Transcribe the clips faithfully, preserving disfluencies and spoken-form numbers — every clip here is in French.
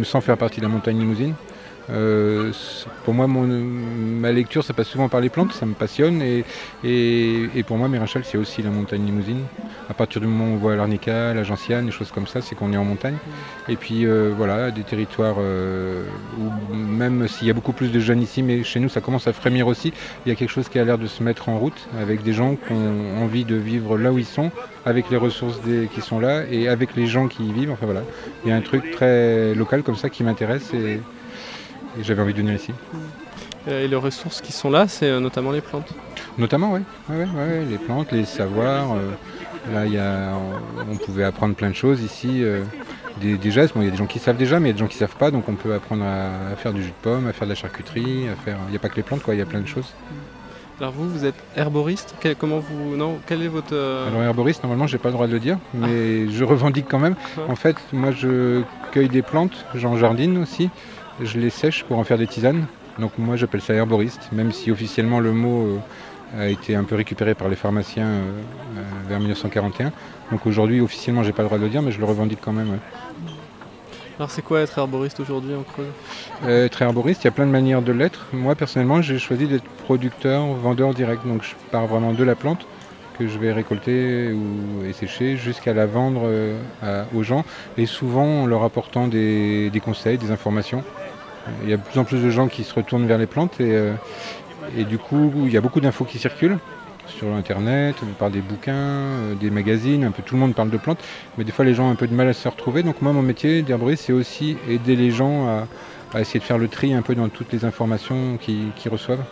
même sans faire partie de la montagne limousine. Euh, pour moi, mon, ma lecture, ça passe souvent par les plantes, ça me passionne. Et, et, et pour moi, Mirachal, c'est aussi la montagne limousine. À partir du moment où on voit l'Arnica, la Gentiane, des choses comme ça, c'est qu'on est en montagne. Et puis euh, voilà, des territoires euh, où même s'il y a beaucoup plus de jeunes ici, mais chez nous, ça commence à frémir aussi. Il y a quelque chose qui a l'air de se mettre en route avec des gens qui ont envie de vivre là où ils sont, avec les ressources des, qui sont là et avec les gens qui y vivent. Enfin voilà, il y a un truc très local comme ça qui m'intéresse. Et, Et j'avais envie de venir ici. Et les ressources qui sont là, c'est notamment les plantes. Notamment, oui. Ouais, ouais, ouais, les plantes, les savoirs. Euh, là, y a, on, on pouvait apprendre plein de choses ici. Euh, des, des gestes, bon, il y a des gens qui savent déjà, mais il y a des gens qui ne savent pas. Donc on peut apprendre à, à faire du jus de pomme, à faire de la charcuterie. À faire... Il n'y a pas que les plantes, quoi. Il y a plein de choses. Alors vous, vous êtes herboriste. Quel, comment vous, non, quel est votre... Euh... Alors herboriste, normalement, j'ai pas le droit de le dire, mais ah. je revendique quand même. En fait, moi, je cueille des plantes, j'en jardine aussi. Je les sèche pour en faire des tisanes. Donc moi j'appelle ça herboriste, même si officiellement le mot euh, a été un peu récupéré par les pharmaciens euh, euh, vers dix-neuf cent quarante et un. Donc aujourd'hui officiellement j'ai pas le droit de le dire, mais je le revendique quand même. Ouais. Alors c'est quoi être herboriste aujourd'hui en Creuse ? euh, Être herboriste, il y a plein de manières de l'être. Moi personnellement j'ai choisi d'être producteur, vendeur direct. Donc je pars vraiment de la plante que je vais récolter ou, et sécher jusqu'à la vendre euh, à, aux gens. Et souvent en leur apportant des, des conseils, des informations. Il y a de plus en plus de gens qui se retournent vers les plantes et, euh, et du coup il y a beaucoup d'infos qui circulent sur internet, par des bouquins, euh, des magazines, un peu tout le monde parle de plantes, mais des fois les gens ont un peu de mal à se retrouver. Donc moi mon métier d'herboriste c'est aussi aider les gens à, à essayer de faire le tri un peu dans toutes les informations qu'ils, qu'ils reçoivent.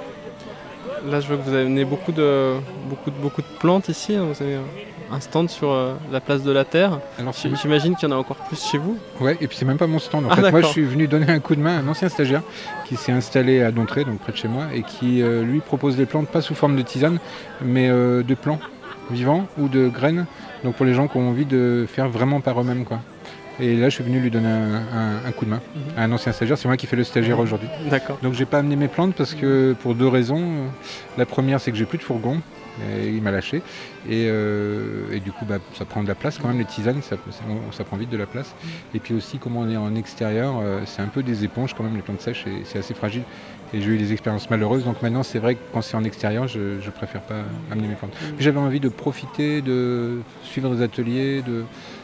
Là je vois que vous avez amené beaucoup de, beaucoup de, beaucoup de plantes ici, hein. Vous avez un stand sur euh, la place de la Terre. Alors, j'imagine qu'il y en a encore plus chez vous. Ouais, et puis c'est même pas mon stand. En ah, fait, d'accord. moi, je suis venu donner un coup de main à un ancien stagiaire qui s'est installé à Dontré, donc près de chez moi, et qui euh, lui propose des plantes pas sous forme de tisane, mais euh, de plants vivants ou de graines. Donc pour les gens qui ont envie de faire vraiment par eux-mêmes, quoi. Et là, je suis venu lui donner un, un, un coup de main mmh. à un ancien stagiaire. C'est moi qui fais le stagiaire mmh. aujourd'hui. D'accord. Donc j'ai pas amené mes plantes parce que pour deux raisons. La première, c'est que j'ai plus de fourgon. Et il m'a lâché et, euh, et du coup bah, ça prend de la place quand même, les tisanes ça, ça, ça prend vite de la place et puis aussi comme on est en extérieur euh, c'est un peu des éponges quand même les plantes sèches et c'est assez fragile et j'ai eu des expériences malheureuses donc maintenant c'est vrai que quand c'est en extérieur je, je préfère pas amener mes plantes. Puis j'avais envie de profiter, de suivre des ateliers, de,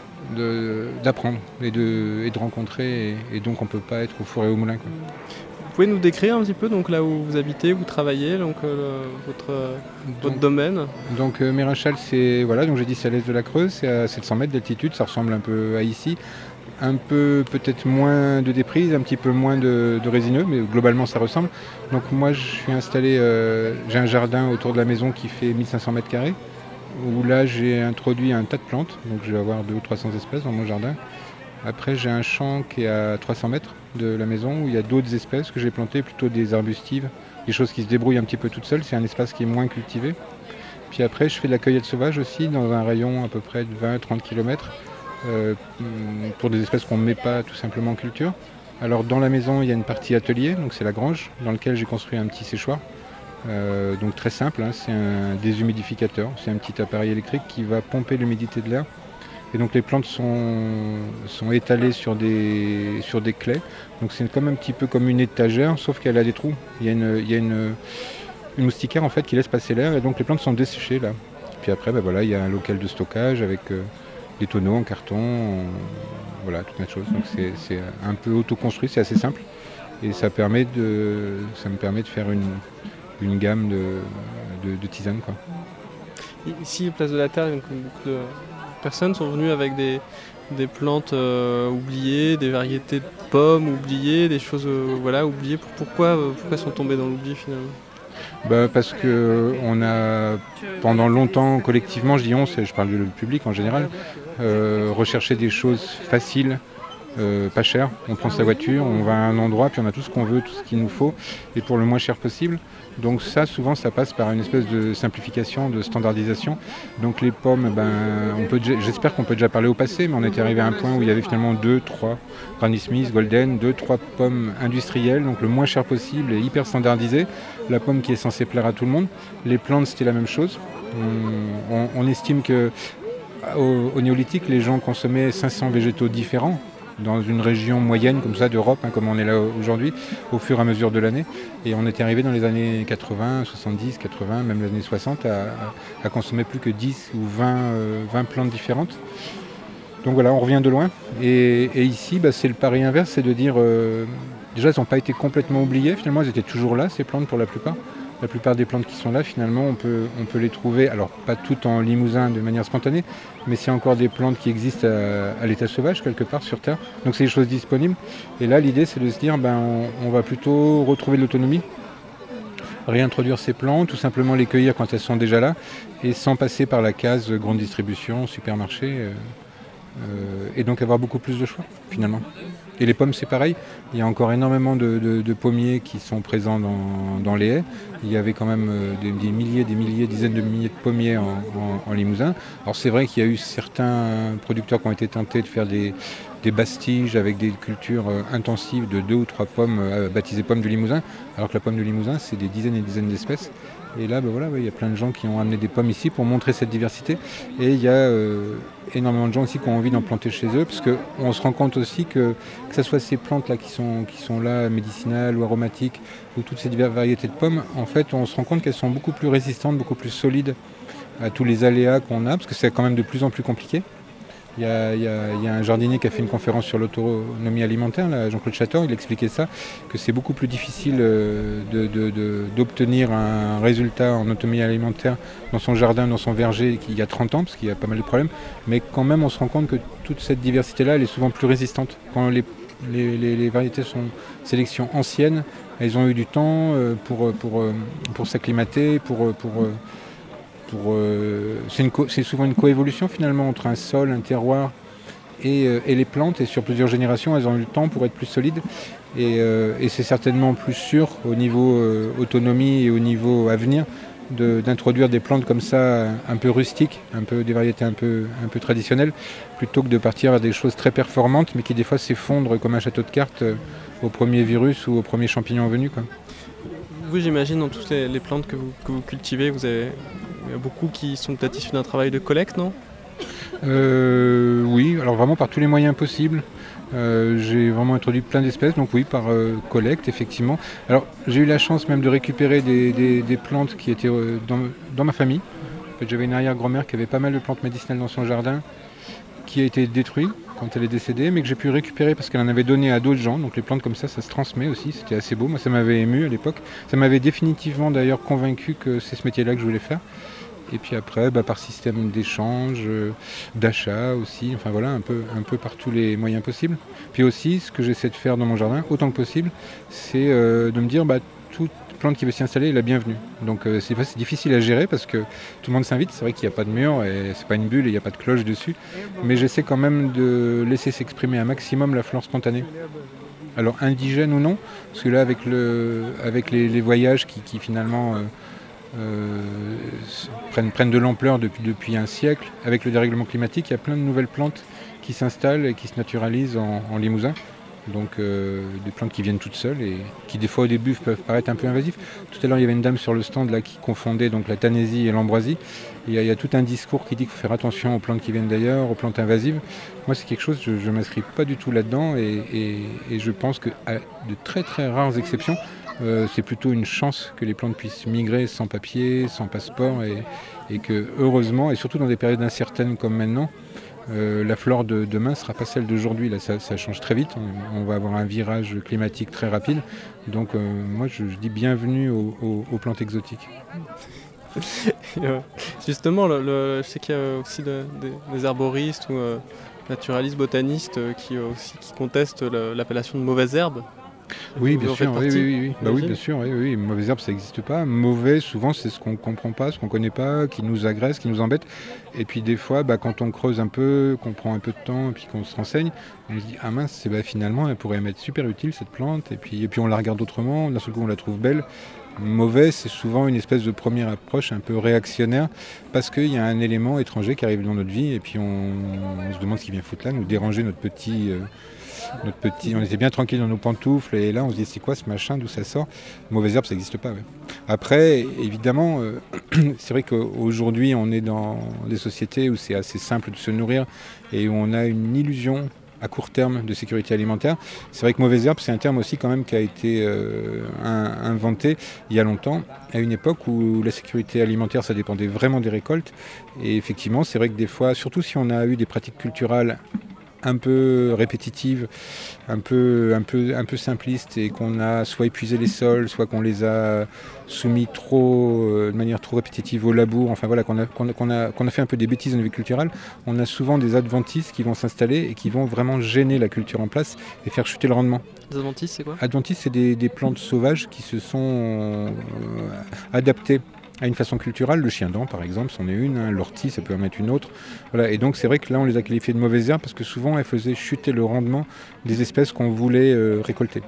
de, d'apprendre et de, et de rencontrer et, et donc on peut pas être au four et au moulin, quoi. Vous pouvez nous décrire un petit peu donc là où vous habitez, où vous travaillez, donc euh, votre, euh, votre donc, domaine. Donc euh, Mirachal, c'est voilà, donc j'ai dit c'est à l'est de la Creuse, c'est à sept cents mètres d'altitude, ça ressemble un peu à ici, un peu peut-être moins de déprise, un petit peu moins de, de résineux, mais globalement ça ressemble. Donc moi je suis installé, euh, j'ai un jardin autour de la maison qui fait mille cinq cents mètres carrés, où là j'ai introduit un tas de plantes, donc je vais avoir deux ou trois cents espèces dans mon jardin. Après, j'ai un champ qui est à trois cents mètres de la maison où il y a d'autres espèces que j'ai plantées, plutôt des arbustives, des choses qui se débrouillent un petit peu toutes seules. C'est un espace qui est moins cultivé. Puis après, je fais de la cueillette sauvage aussi dans un rayon à peu près de vingt à trente kilomètres euh, pour des espèces qu'on ne met pas tout simplement en culture. Alors dans la maison, il y a une partie atelier, donc c'est la grange, dans laquelle j'ai construit un petit séchoir. Euh, donc très simple, hein, c'est un déshumidificateur, c'est un petit appareil électrique qui va pomper l'humidité de l'air. Et donc les plantes sont, sont étalées sur des, sur des claies. Donc c'est comme un petit peu comme une étagère, sauf qu'elle a des trous. Il y a une, il y a une, une moustiquaire en fait qui laisse passer l'air et donc les plantes sont desséchées là. Puis après ben voilà, il y a un local de stockage avec euh, des tonneaux en carton, en, voilà, toute la chose. Donc c'est, c'est un peu auto-construit, c'est assez simple. Et ça, permet de, ça me permet de faire une, une gamme de, de, de tisanes, quoi. Ici, place de la Terre, donc beaucoup de personnes sont venues avec des, des plantes euh, oubliées, des variétés de pommes oubliées, des choses euh, voilà, oubliées. Pourquoi, euh, pourquoi sont tombées dans l'oubli finalement ? Bah parce qu'on a pendant longtemps collectivement, je dis on, je parle du public en général, euh, recherché des choses faciles, euh, pas chères. On prend sa voiture, on va à un endroit, puis on a tout ce qu'on veut, tout ce qu'il nous faut, et pour le moins cher possible. Donc ça, souvent, ça passe par une espèce de simplification, de standardisation. Donc les pommes, ben, on peut, j'espère qu'on peut déjà parler au passé, mais on était arrivé à un point où il y avait finalement deux, trois Granny Smith, Golden, deux, trois pommes industrielles, donc le moins cher possible et hyper standardisé. La pomme qui est censée plaire à tout le monde. Les plantes, c'était la même chose. On, on, on estime que au, au néolithique, les gens consommaient cinq cents végétaux différents. dans une région moyenne comme ça d'Europe, hein, comme on est là aujourd'hui, au fur et à mesure de l'année. Et on était arrivé dans les années quatre-vingts, soixante-dix, quatre-vingts, même les années soixante, à, à consommer plus que dix ou vingt, euh, vingt plantes différentes. Donc voilà, on revient de loin. Et, et ici, bah, c'est le pari inverse, c'est de dire, euh, déjà, elles n'ont pas été complètement oubliées. Finalement, elles étaient toujours là, ces plantes, pour la plupart. La plupart des plantes qui sont là, finalement, on peut, on peut les trouver, alors pas toutes en Limousin de manière spontanée, mais c'est encore des plantes qui existent à, à l'état sauvage, quelque part sur Terre. Donc c'est des choses disponibles. Et là, l'idée, c'est de se dire, ben, on, on va plutôt retrouver de l'autonomie, réintroduire ces plantes, tout simplement les cueillir quand elles sont déjà là, et sans passer par la case grande distribution, supermarché, euh, euh, et donc avoir beaucoup plus de choix, finalement. Et les pommes, c'est pareil. Il y a encore énormément de, de, de pommiers qui sont présents dans, dans les haies. Il y avait quand même euh, des, des milliers, des milliers, dizaines de milliers de pommiers en, en, en Limousin. Alors c'est vrai qu'il y a eu certains producteurs qui ont été tentés de faire des, des bastiges avec des cultures euh, intensives de deux ou trois pommes euh, baptisées pommes du Limousin. Alors que la pomme du Limousin, c'est des dizaines et des dizaines d'espèces. Et là, ben voilà, ouais, il y a plein de gens qui ont amené des pommes ici pour montrer cette diversité. Et il y a euh, énormément de gens aussi qui ont envie d'en planter chez eux, parce qu'on se rend compte aussi que, que ce soit ces plantes-là qui sont, qui sont là, médicinales ou aromatiques, ou toutes ces diverses variétés de pommes, en fait, on se rend compte qu'elles sont beaucoup plus résistantes, beaucoup plus solides à tous les aléas qu'on a, parce que c'est quand même de plus en plus compliqué. Il y, a, il, y a, il y a un jardinier qui a fait une conférence sur l'autonomie alimentaire, là, Jean-Claude Chator, il expliquait ça, que c'est beaucoup plus difficile de, de, de, d'obtenir un résultat en autonomie alimentaire dans son jardin, dans son verger, qu'il y a trente ans, parce qu'il y a pas mal de problèmes, mais quand même on se rend compte que toute cette diversité-là, elle est souvent plus résistante. Quand les, les, les, les variétés sont sélections anciennes, elles ont eu du temps pour, pour, pour s'acclimater, pour... pour Pour, euh, c'est, une co- c'est souvent une coévolution finalement entre un sol, un terroir et, euh, et les plantes. Et sur plusieurs générations, elles ont eu le temps pour être plus solides. Et, euh, et c'est certainement plus sûr au niveau euh, autonomie et au niveau avenir de, d'introduire des plantes comme ça, un peu rustiques, un peu des variétés un peu, un peu traditionnelles, plutôt que de partir à des choses très performantes, mais qui des fois s'effondrent comme un château de cartes euh, au premier virus ou au premier champignon venu, quoi. Vous, j'imagine, dans toutes les, les plantes que vous, que vous cultivez, vous avez il y a beaucoup qui sont peut-être issus d'un travail de collecte, non ? euh, Oui, alors vraiment par tous les moyens possibles. Euh, j'ai vraiment introduit plein d'espèces, donc oui, par euh, collecte, effectivement. Alors, j'ai eu la chance même de récupérer des, des, des plantes qui étaient euh, dans, dans ma famille. En fait, j'avais une arrière-grand-mère qui avait pas mal de plantes médicinales dans son jardin, qui a été détruite quand elle est décédée, mais que j'ai pu récupérer parce qu'elle en avait donné à d'autres gens. Donc les plantes comme ça, ça se transmet aussi, c'était assez beau. Moi, ça m'avait ému à l'époque. Ça m'avait définitivement d'ailleurs convaincu que c'est ce métier-là que je voulais faire. Et puis après, bah, par système d'échange, euh, d'achat aussi, enfin voilà, un peu, un peu par tous les moyens possibles. Puis aussi, ce que j'essaie de faire dans mon jardin, autant que possible, c'est euh, de me dire, bah, toute plante qui veut s'y installer est la bienvenue. Donc euh, c'est, c'est difficile à gérer parce que tout le monde s'invite, c'est vrai qu'il n'y a pas de mur, et c'est pas une bulle et il n'y a pas de cloche dessus, mais j'essaie quand même de laisser s'exprimer un maximum la flore spontanée. Alors indigène ou non, parce que là avec, le, avec les, les voyages qui, qui finalement... Euh, Euh, prennent, prennent de l'ampleur depuis, depuis un siècle. Avec le dérèglement climatique, il y a plein de nouvelles plantes qui s'installent et qui se naturalisent en, en Limousin. Donc euh, des plantes qui viennent toutes seules et qui des fois au début peuvent paraître un peu invasives. Tout à l'heure il y avait une dame sur le stand là qui confondait donc la tanésie et l'ambroisie. Il y, a, il y a tout un discours qui dit qu'il faut faire attention aux plantes qui viennent d'ailleurs, aux plantes invasives. Moi c'est quelque chose, je ne m'inscris pas du tout là-dedans et, et, et je pense qu'à de très très rares exceptions, Euh, c'est plutôt une chance que les plantes puissent migrer sans papier, sans passeport et, et que heureusement, et surtout dans des périodes incertaines comme maintenant, euh, la flore de demain ne sera pas celle d'aujourd'hui. Là, ça, ça change très vite, on, on va avoir un virage climatique très rapide. Donc euh, moi je, je dis bienvenue aux, aux, aux plantes exotiques. Justement, le, le, je sais qu'il y a aussi de, de, des herboristes ou euh, naturalistes, botanistes euh, qui, aussi, qui contestent le, l'appellation de mauvaise herbe. Oui, bien sûr, oui, oui, oui, oui. Bah oui, bien sûr, oui, oui. Mauvaise herbe, ça n'existe pas. Mauvais, souvent, c'est ce qu'on ne comprend pas, ce qu'on ne connaît pas, qui nous agresse, qui nous embête. Et puis des fois, bah, quand on creuse un peu, qu'on prend un peu de temps, et puis qu'on se renseigne, on se dit, ah mince, c'est, bah, finalement, elle pourrait m'être super utile, cette plante. Et puis, et puis on la regarde autrement, d'un seul coup, on la trouve belle. Mauvais, c'est souvent une espèce de première approche un peu réactionnaire, parce qu'il y a un élément étranger qui arrive dans notre vie, et puis on, on se demande ce qu'il vient foutre là, nous déranger notre petit... Euh, Notre petit, on était bien tranquille dans nos pantoufles et là on se dit c'est quoi ce machin, d'où ça sort. Mauvaise herbe, ça n'existe pas. Ouais. Après, évidemment, euh, c'est vrai qu'aujourd'hui on est dans des sociétés où c'est assez simple de se nourrir et où on a une illusion à court terme de sécurité alimentaire. C'est vrai que mauvaise herbe, c'est un terme aussi quand même qui a été euh, un, inventé il y a longtemps, à une époque où la sécurité alimentaire, ça dépendait vraiment des récoltes. Et effectivement, c'est vrai que des fois, surtout si on a eu des pratiques culturelles un peu répétitives, un peu, un peu, un peu simplistes, et qu'on a soit épuisé les sols, soit qu'on les a soumis trop, euh, de manière trop répétitive au labour, enfin voilà, qu'on a, qu'on a, qu'on a, qu'on a fait un peu des bêtises au niveau culturel, on a souvent des adventices qui vont s'installer et qui vont vraiment gêner la culture en place et faire chuter le rendement. Les adventices, c'est quoi ? Adventices, c'est des, des plantes sauvages qui se sont euh, adaptées à une façon culturelle. Le chien-dent, par exemple, c'en est une, hein. L'ortie, ça peut en être une autre. Voilà. Et donc, c'est vrai que là, on les a qualifiées de mauvaises herbes parce que souvent, elles faisaient chuter le rendement des espèces qu'on voulait euh, récolter.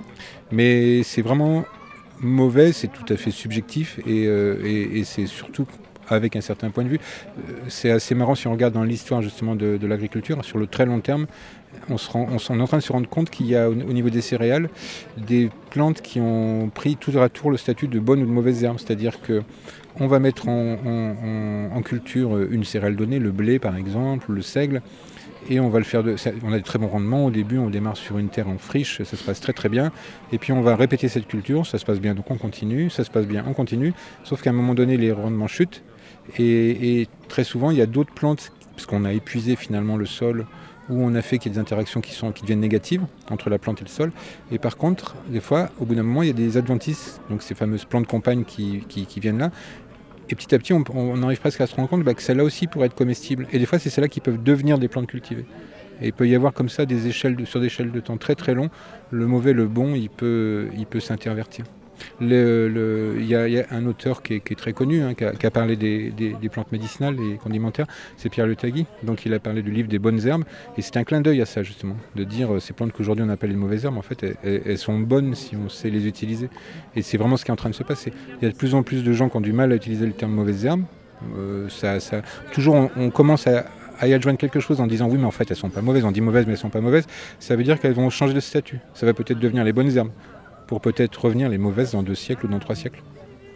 Mais c'est vraiment mauvais, c'est tout à fait subjectif et, euh, et, et c'est surtout avec un certain point de vue. Euh, c'est assez marrant si on regarde dans l'histoire justement de, de l'agriculture, sur le très long terme, on, se rend, on, on est en train de se rendre compte qu'il y a au, au niveau des céréales des plantes qui ont pris tour à tour le statut de bonnes ou de mauvaises herbes. C'est-à-dire qu'on va mettre en, en, en culture une céréale donnée, le blé par exemple, le seigle, et on va le faire de, on a des très bons rendements. Au début, on démarre sur une terre en friche, ça se passe très très bien. Et puis on va répéter cette culture, ça se passe bien, donc on continue, ça se passe bien, on continue. Sauf qu'à un moment donné, les rendements chutent. Et, et très souvent, il y a d'autres plantes, parce qu'on a épuisé finalement le sol, où on a fait qu'il y ait des interactions qui, sont, qui deviennent négatives entre la plante et le sol. Et par contre, des fois, au bout d'un moment, il y a des adventices, donc ces fameuses plantes compagnes qui, qui, qui viennent là. Et petit à petit, on, on arrive presque à se rendre compte bah, que celles-là aussi pourraient être comestibles. Et des fois, c'est celles-là qui peuvent devenir des plantes cultivées. Et il peut y avoir comme ça des échelles de, sur des échelles de temps très très longs. Le mauvais, le bon, il peut, il peut s'intervertir. Il y, y a un auteur qui est, qui est très connu, hein, qui, a, qui a parlé des, des, des plantes médicinales et condimentaires, c'est Pierre Le Tagui. Donc il a parlé du livre des bonnes herbes, et c'est un clin d'œil à ça justement, de dire euh, ces plantes qu'aujourd'hui on appelle les mauvaises herbes, en fait elles, elles sont bonnes si on sait les utiliser. Et c'est vraiment ce qui est en train de se passer. Il y a de plus en plus de gens qui ont du mal à utiliser le terme mauvaises herbes. Euh, ça, ça, toujours on, on commence à, à y adjoindre quelque chose en disant oui mais en fait elles sont pas mauvaises, on dit mauvaises mais elles sont pas mauvaises. Ça veut dire qu'elles vont changer de statut. Ça va peut-être devenir les bonnes herbes, pour peut-être revenir les mauvaises dans deux siècles ou dans trois siècles.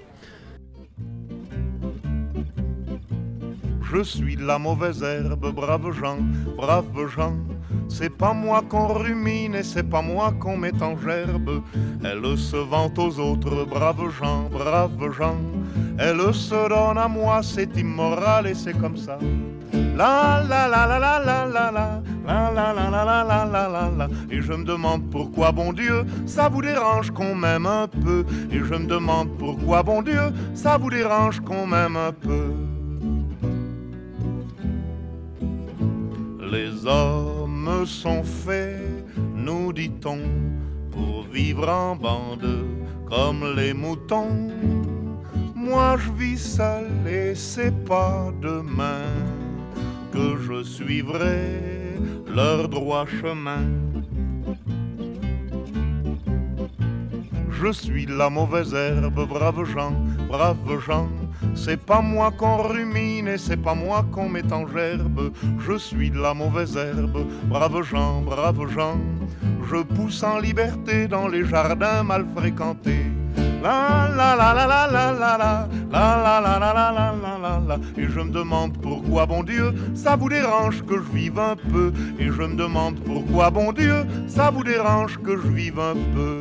Je suis la mauvaise herbe, braves gens, braves gens. C'est pas moi qu'on rumine et c'est pas moi qu'on met en gerbe. Elle se vante aux autres, braves gens, braves gens. Elle se donne à moi, c'est immoral et c'est comme ça. La la la la la la la la la la la la la la la la la. Et je me demande pourquoi, bon Dieu, ça vous dérange qu'on m'aime un peu. Et je me demande pourquoi, bon Dieu, ça vous dérange qu'on m'aime un peu. Les hommes sont faits, nous dit-on, pour vivre en bande comme les moutons. Moi je vis seul et c'est pas demain que je suivrai leur droit chemin. Je suis la mauvaise herbe, braves gens, braves gens. C'est pas moi qu'on rumine et c'est pas moi qu'on met en gerbe. Je suis la mauvaise herbe, braves gens, braves gens. Je pousse en liberté dans les jardins mal fréquentés. La la la la la la la la la la la la la la la la la. Et je me demande pourquoi, bon Dieu, ça vous dérange que je vive un peu. Et je me demande pourquoi, bon Dieu, ça vous dérange que je vive un peu.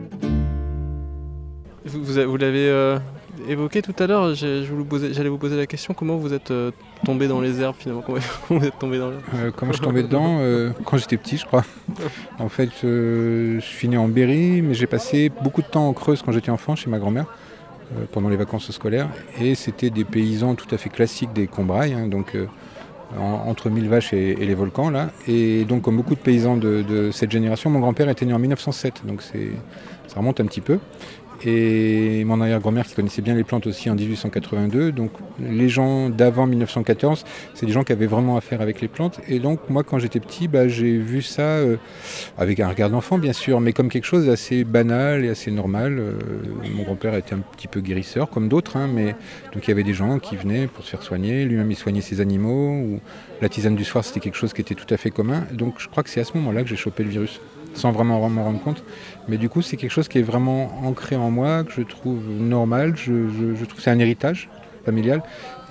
Vous, vous, vous l'avez euh, évoqué tout à l'heure, je, je vous posais, j'allais vous poser la question, comment vous êtes euh, tombé dans les herbes finalement, comment, comment vous êtes tombé dans les... euh, Comment je suis tombé dedans euh, Quand j'étais petit, je crois. En fait, euh, je suis né en Berry, mais j'ai passé beaucoup de temps en Creuse quand j'étais enfant, chez ma grand-mère, euh, pendant les vacances scolaires. Et c'était des paysans tout à fait classiques des Combrailles, hein, donc euh, en, entre mille vaches et, et les volcans, là. Et donc, comme beaucoup de paysans de, de cette génération, mon grand-père était né en mille neuf cent sept, donc c'est, ça remonte un petit peu. Et mon arrière-grand-mère qui connaissait bien les plantes aussi en dix-huit cent quatre-vingt-deux. Donc les gens d'avant mille neuf cent quatorze, c'est des gens qui avaient vraiment affaire avec les plantes. Et donc moi quand j'étais petit, bah, j'ai vu ça euh, avec un regard d'enfant bien sûr, mais comme quelque chose d'assez banal et assez normal. Euh, mon grand-père était un petit peu guérisseur comme d'autres, hein, mais donc il y avait des gens qui venaient pour se faire soigner. Lui-même il soignait ses animaux. Ou la tisane du soir c'était quelque chose qui était tout à fait commun. Donc je crois que c'est à ce moment-là que j'ai chopé le virus, sans vraiment m'en rendre compte. Mais du coup, c'est quelque chose qui est vraiment ancré en moi, que je trouve normal. Je, je, je trouve que c'est un héritage familiale.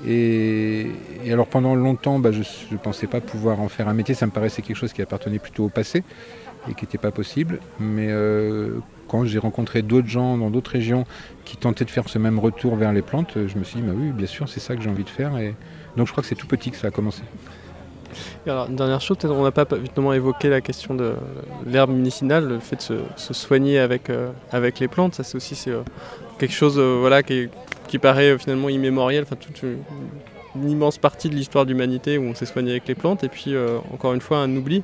Et, et alors pendant longtemps, bah, je ne pensais pas pouvoir en faire un métier, ça me paraissait quelque chose qui appartenait plutôt au passé et qui n'était pas possible. Mais euh, quand j'ai rencontré d'autres gens dans d'autres régions qui tentaient de faire ce même retour vers les plantes, je me suis dit, bah oui, bien sûr, c'est ça que j'ai envie de faire. Et donc je crois que c'est tout petit que ça a commencé. Et alors, une dernière chose, peut-être on n'a pas évidemment évoqué la question de l'herbe médicinale, le fait de se, se soigner avec, euh, avec les plantes. Ça, c'est aussi c'est, euh, quelque chose euh, voilà, qui, est, qui paraît euh, finalement immémorial, enfin, toute une, une immense partie de l'histoire de l'humanité où on s'est soigné avec les plantes. Et puis, euh, encore une fois, un oubli.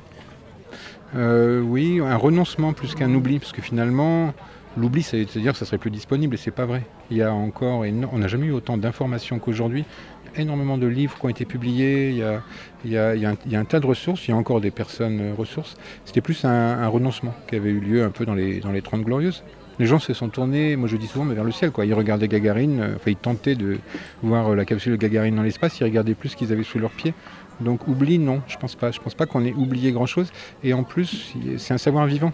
Euh, oui, un renoncement plus qu'un oubli, parce que finalement, l'oubli, c'est-à-dire que ça serait plus disponible, et c'est pas vrai. Il y a encore, éno- on n'a jamais eu autant d'informations qu'aujourd'hui. Énormément de livres qui ont été publiés, il y a, il y a, il y a, un, il y a un tas de ressources, il y a encore des personnes euh, ressources. C'était plus un, un renoncement qui avait eu lieu un peu dans les, dans les trente glorieuses. Les gens se sont tournés, moi je dis souvent, mais vers le ciel, quoi. Ils regardaient Gagarine, euh, enfin ils tentaient de voir euh, la capsule de Gagarine dans l'espace, ils regardaient plus ce qu'ils avaient sous leurs pieds. Donc oubli, non, je pense pas. Je pense pas qu'on ait oublié grand-chose. Et en plus, c'est un savoir vivant.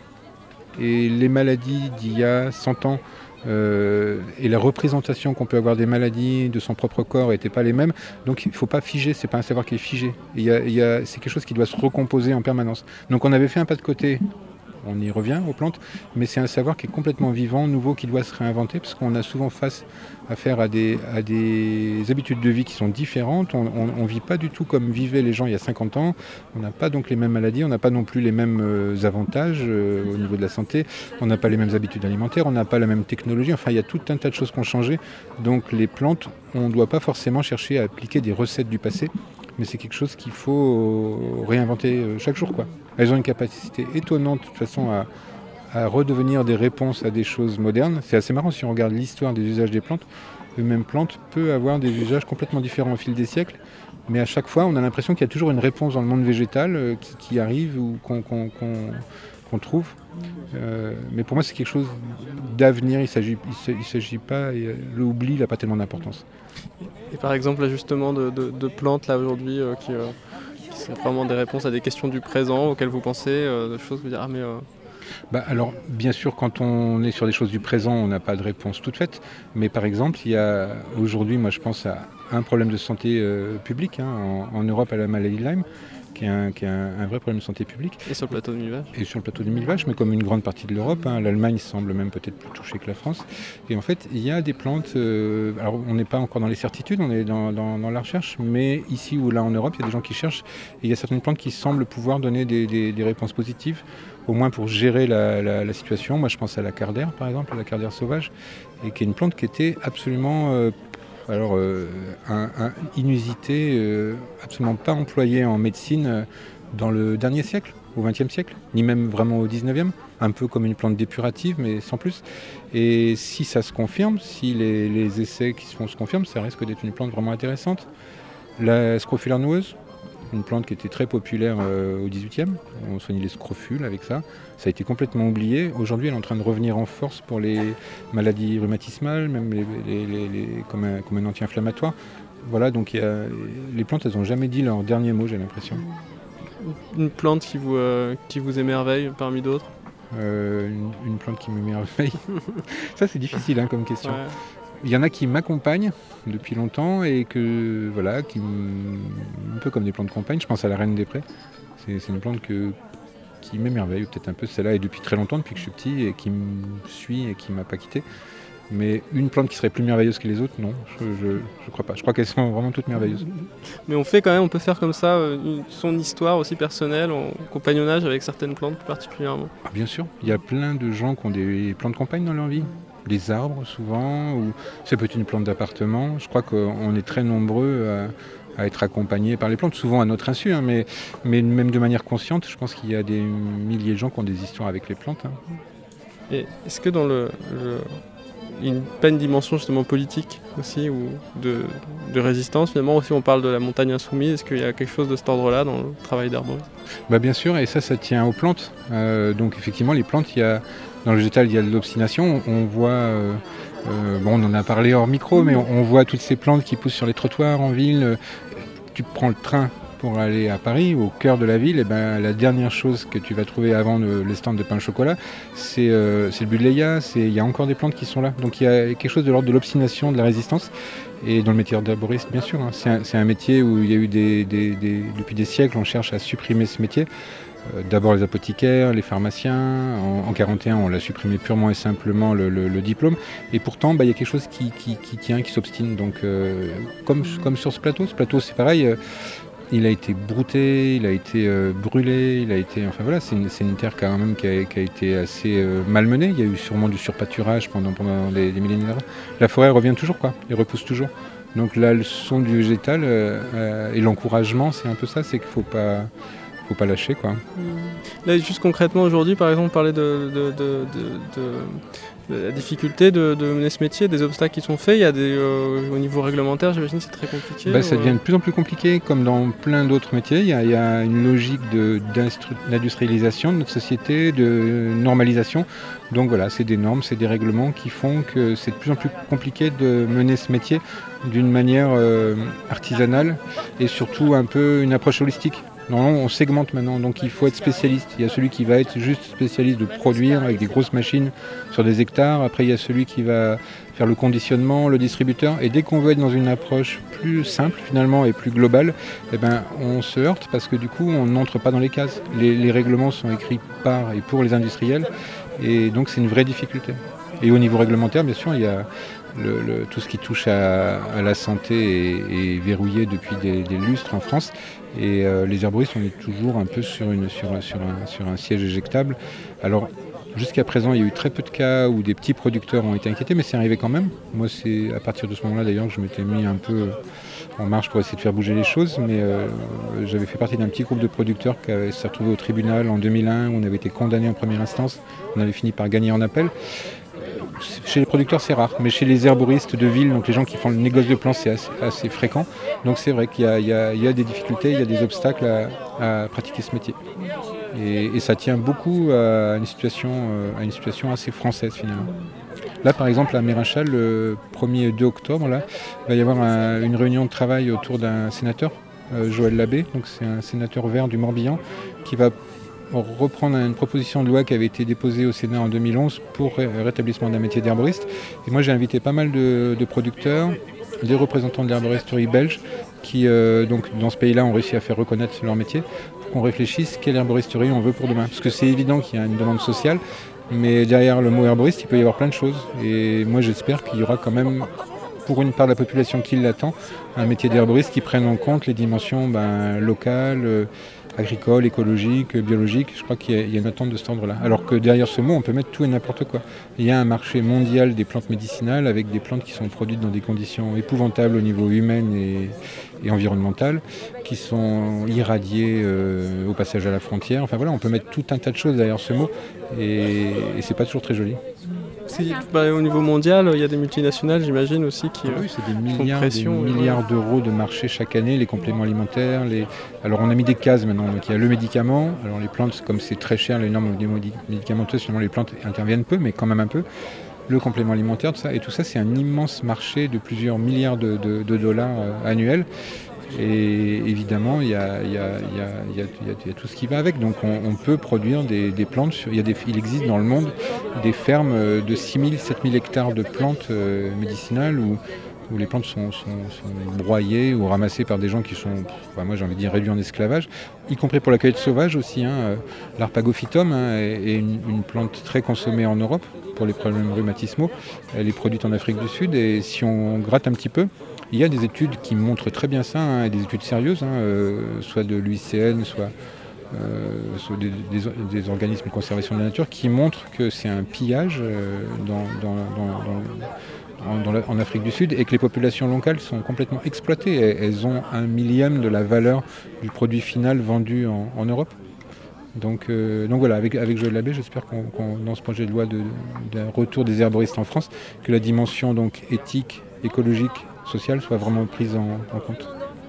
Et les maladies d'il y a cent ans, Euh, et la représentation qu'on peut avoir des maladies de son propre corps n'étaient pas les mêmes. Donc il ne faut pas figer, c'est pas un savoir qui est figé. Il y a, il y a, c'est quelque chose qui doit se recomposer en permanence. Donc on avait fait un pas de côté, on y revient aux plantes, mais c'est un savoir qui est complètement vivant, nouveau, qui doit se réinventer, parce qu'on a souvent face à faire à des, à des habitudes de vie qui sont différentes. On ne vit pas du tout comme vivaient les gens il y a cinquante ans. On n'a pas donc les mêmes maladies, on n'a pas non plus les mêmes euh, avantages euh, au niveau de la santé. On n'a pas les mêmes habitudes alimentaires, on n'a pas la même technologie. Enfin, il y a tout un tas de choses qui ont changé. Donc les plantes, on ne doit pas forcément chercher à appliquer des recettes du passé, mais c'est quelque chose qu'il faut réinventer chaque jour, quoi. Elles ont une capacité étonnante de toute façon à, à redevenir des réponses à des choses modernes. C'est assez marrant si on regarde l'histoire des usages des plantes. Une même plante peut avoir des usages complètement différents au fil des siècles, mais à chaque fois on a l'impression qu'il y a toujours une réponse dans le monde végétal euh, qui, qui arrive ou qu'on, qu'on, qu'on, qu'on trouve. Euh, mais pour moi c'est quelque chose d'avenir, il s'agit, il ne s'agit pas, et l'oubli n'a pas tellement d'importance. Et par exemple, là, justement, de, de, de plantes là aujourd'hui euh, qui, euh, qui sont vraiment des réponses à des questions du présent auxquelles vous pensez, euh, de choses que vous dites, ah mais... Euh... Bah alors, bien sûr, quand on est sur des choses du présent, on n'a pas de réponse toute faite. Mais par exemple, il y a aujourd'hui, moi je pense à un problème de santé euh, publique hein, en, en Europe à la maladie de Lyme, qui est, un, qui est un, un vrai problème de santé publique. Et sur le plateau de Mille Vaches. Et sur le plateau de Mille Vaches, mais comme une grande partie de l'Europe, hein, l'Allemagne semble même peut-être plus touchée que la France. Et en fait, il y a des plantes, euh, alors on n'est pas encore dans les certitudes, on est dans, dans, dans la recherche, mais ici ou là en Europe, il y a des gens qui cherchent, et il y a certaines plantes qui semblent pouvoir donner des, des, des réponses positives, au moins pour gérer la, la, la situation. Moi je pense à la cardère par exemple, à la cardère sauvage, et qui est une plante qui était absolument... Euh, Alors, euh, un, un inusité, euh, absolument pas employé en médecine euh, dans le dernier siècle, au vingtième siècle, ni même vraiment au dix-neuvième, un peu comme une plante dépurative, mais sans plus. Et si ça se confirme, si les, les essais qui se font se confirment, ça risque d'être une plante vraiment intéressante. La scrofula noueuse, une plante qui était très populaire euh, au dix-huitième, on soignait les scrofules avec ça. Ça a été complètement oublié. Aujourd'hui, elle est en train de revenir en force pour les maladies rhumatismales, même les, les, les, les, comme, un, comme un anti-inflammatoire. Voilà, donc y a, les plantes, elles n'ont jamais dit leur dernier mot, j'ai l'impression. Une plante qui vous, euh, qui vous émerveille parmi d'autres euh, une, une plante qui m'émerveille. Ça, c'est difficile hein, comme question. Ouais. Il y en a qui m'accompagnent depuis longtemps et que, voilà, qui m... un peu comme des plantes de campagne. Je pense à la reine des prés. C'est, c'est une plante que, qui m'émerveille, peut-être un peu celle-là, et depuis très longtemps, depuis que je suis petit, et qui me suit et qui ne m'a pas quitté. Mais une plante qui serait plus merveilleuse que les autres, non, je ne crois pas. Je crois qu'elles sont vraiment toutes merveilleuses. Mais on fait quand même, on peut faire comme ça une, son histoire aussi personnelle, en compagnonnage avec certaines plantes plus particulièrement. Ah, bien sûr, il y a plein de gens qui ont des plantes de campagne dans leur vie. Des arbres souvent, ou ça peut être une plante d'appartement. Je crois qu'on est très nombreux à, à être accompagnés par les plantes, souvent à notre insu, hein, mais, mais même de manière consciente, je pense qu'il y a des milliers de gens qui ont des histoires avec les plantes. Hein. Et est-ce que dans le, le une, pas une dimension justement politique aussi, ou de, de résistance, finalement aussi on parle de la montagne insoumise, est-ce qu'il y a quelque chose de cet ordre-là dans le travail d'arboriste ? Bah bien sûr, et ça, ça tient aux plantes. Euh, donc effectivement, les plantes, il y a... Dans le végétal, il y a de l'obstination. On voit, euh, euh, bon, on en a parlé hors micro, mais on, on voit toutes ces plantes qui poussent sur les trottoirs en ville. Tu prends le train pour aller à Paris, au cœur de la ville, et ben, la dernière chose que tu vas trouver avant le, les stands de pain au chocolat, c'est, euh, c'est le buddleia, il y a encore des plantes qui sont là. Donc il y a quelque chose de l'ordre de l'obstination, de la résistance. Et dans le métier d'herboriste, bien sûr, hein, c'est, un, c'est un métier où il y a eu des, des, des, depuis des siècles, on cherche à supprimer ce métier. Euh, d'abord les apothicaires, les pharmaciens. En, en quarante et un, on l'a supprimé purement et simplement le, le, le diplôme. Et pourtant, bah, il y a quelque chose qui, qui, qui tient, qui s'obstine. Donc, euh, comme, comme sur ce plateau, ce plateau, c'est pareil. Euh, il a été brouté, il a été euh, brûlé, il a été. Enfin voilà, c'est une, c'est une terre quand même qui a, qui a été assez euh, malmenée. Il y a eu sûrement du surpâturage pendant, pendant des, des millénaires. La forêt revient toujours, quoi. Elle repousse toujours. Donc la leçon du végétal euh, euh, et l'encouragement, c'est un peu ça, c'est qu'il faut pas. faut pas lâcher, quoi. Là, juste concrètement aujourd'hui, par exemple, parler de, de, de, de, de, de la difficulté de, de mener ce métier, des obstacles qui sont faits, il y a des, euh, au niveau réglementaire, j'imagine que c'est très compliqué. Bah, ça ou... devient de plus en plus compliqué, comme dans plein d'autres métiers. Il y a, il y a une logique de, d'industrialisation de notre société, de normalisation. Donc voilà, c'est des normes, c'est des règlements qui font que c'est de plus en plus compliqué de mener ce métier d'une manière euh, artisanale et surtout un peu une approche holistique. Normalement, on segmente maintenant, donc il faut être spécialiste. Il y a celui qui va être juste spécialiste de produire avec des grosses machines sur des hectares. Après, il y a celui qui va faire le conditionnement, le distributeur. Et dès qu'on veut être dans une approche plus simple finalement et plus globale, eh ben, on se heurte parce que du coup, on n'entre pas dans les cases. Les, les règlements sont écrits par et pour les industriels. Et donc, c'est une vraie difficulté. Et au niveau réglementaire, bien sûr, il y a le, le, tout ce qui touche à, à la santé est, est verrouillé depuis des, des lustres en France. Et euh, les herboristes, on est toujours un peu sur, une, sur, sur, un, sur un siège éjectable. Alors, jusqu'à présent, il y a eu très peu de cas où des petits producteurs ont été inquiétés, mais c'est arrivé quand même. Moi, c'est à partir de ce moment-là, d'ailleurs, que je m'étais mis un peu en marche pour essayer de faire bouger les choses. Mais euh, j'avais fait partie d'un petit groupe de producteurs qui s'est retrouvé au tribunal en deux mille un, où on avait été condamné en première instance. On avait fini par gagner en appel. Chez les producteurs, c'est rare, mais chez les herboristes de ville, donc les gens qui font le négoce de plants, c'est assez, assez fréquent. Donc c'est vrai qu'il y a, il y a, il y a des difficultés, il y a des obstacles à, à pratiquer ce métier. Et, et ça tient beaucoup à une, situation, à une situation assez française finalement. Là, par exemple, à Mérinchal, le premier deux octobre, là, il va y avoir un, une réunion de travail autour d'un sénateur, euh, Joël Labbé, donc c'est un sénateur vert du Morbihan, qui va reprendre une proposition de loi qui avait été déposée au Sénat en deux mille onze pour ré- rétablissement d'un métier d'herboriste. Et moi, j'ai invité pas mal de, de producteurs, des représentants de l'herboristerie belge, qui, euh, donc, dans ce pays-là, ont réussi à faire reconnaître leur métier, pour qu'on réfléchisse quelle herboristerie on veut pour demain. Parce que c'est évident qu'il y a une demande sociale, mais derrière le mot herboriste, il peut y avoir plein de choses. Et moi, j'espère qu'il y aura quand même, pour une part de la population qui l'attend, un métier d'herboriste qui prenne en compte les dimensions ben, locales, euh, agricole, écologique, biologique. Je crois qu'il y a, il y a une attente de cet ordre-là. Alors que derrière ce mot, on peut mettre tout et n'importe quoi. Il y a un marché mondial des plantes médicinales avec des plantes qui sont produites dans des conditions épouvantables au niveau humain et, et environnemental, qui sont irradiées euh, au passage à la frontière. Enfin voilà, on peut mettre tout un tas de choses derrière ce mot et, et c'est pas toujours très joli. Si, bah, au niveau mondial, il y a des multinationales, j'imagine aussi, qui ah oui, c'est des font milliards, pression. des milliards d'euros de marché chaque année, les compléments alimentaires. Les... Alors on a mis des cases maintenant, donc il y a le médicament. Alors les plantes, comme c'est très cher, les normes médicamenteuses, finalement les plantes interviennent peu, mais quand même un peu. Le complément alimentaire, tout ça, et tout ça, c'est un immense marché de plusieurs milliards de, de, de dollars euh, annuels. Et évidemment, il y a, il y, a, il y, a, il y, a, il y a tout ce qui va avec. Donc on, on peut produire des, des plantes. Sur, il, y a des, il existe dans le monde des fermes de six mille, sept mille hectares de plantes euh, médicinales où, où les plantes sont, sont, sont broyées ou ramassées par des gens qui sont, enfin, moi j'ai envie de dire, réduits en esclavage, y compris pour la cueillette sauvage aussi. Hein. L'arpagophytum hein, est, est une, une plante très consommée en Europe pour les problèmes rhumatismaux. Elle est produite en Afrique du Sud et si on gratte un petit peu, il y a des études qui montrent très bien ça, hein, et des études sérieuses, hein, euh, soit de l'U I C N, soit, euh, soit des, des, des organismes de conservation de la nature, qui montrent que c'est un pillage euh, dans, dans, dans, dans, dans la, en Afrique du Sud et que les populations locales sont complètement exploitées. Elles ont un millième de la valeur du produit final vendu en, en Europe. Donc, euh, donc voilà, avec, avec Joël Labbé, j'espère qu'on, qu'on, dans ce projet de loi de, de, de retour des herboristes en France, que la dimension donc, éthique, écologique, sociale soit vraiment prise en, en compte.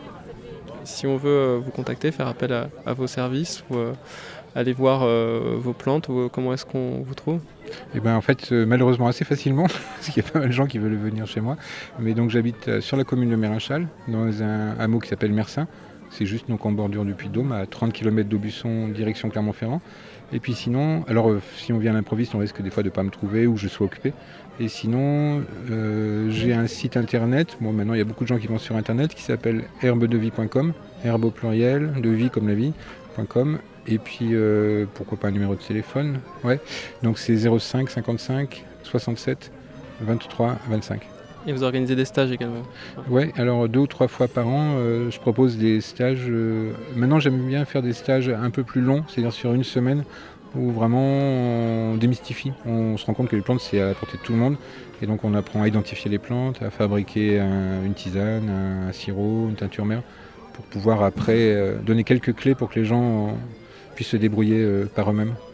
Si on veut vous contacter, faire appel à, à vos services ou euh, aller voir euh, vos plantes, ou, comment est-ce qu'on vous trouve ? Eh ben, en fait, euh, malheureusement assez facilement, parce qu'il y a pas mal de gens qui veulent venir chez moi. Mais donc j'habite euh, sur la commune de Mérinchal, dans un hameau qui s'appelle Mersin. C'est juste donc en bordure du Puy-de-Dôme, à trente kilomètres d'Aubusson, direction Clermont-Ferrand. Et puis sinon, alors euh, si on vient à l'improviste, on risque des fois de ne pas me trouver ou que je sois occupé. Et sinon, euh, j'ai un site internet, bon maintenant il y a beaucoup de gens qui vont sur internet, qui s'appelle herbe de vie point com, herbe au pluriel, de vie comme la vie, .com. Et puis euh, pourquoi pas un numéro de téléphone, ouais. Donc c'est zéro cinq cinquante-cinq soixante-sept vingt-trois vingt-cinq. Et vous organisez des stages également? Ouais, alors deux ou trois fois par an, euh, je propose des stages. Euh, maintenant, j'aime bien faire des stages un peu plus longs, c'est-à-dire sur une semaine, où vraiment on démystifie. On se rend compte que les plantes, c'est à la portée de tout le monde. Et donc, on apprend à identifier les plantes, à fabriquer un, une tisane, un, un sirop, une teinture mère, pour pouvoir après euh, donner quelques clés pour que les gens euh, puissent se débrouiller euh, par eux-mêmes.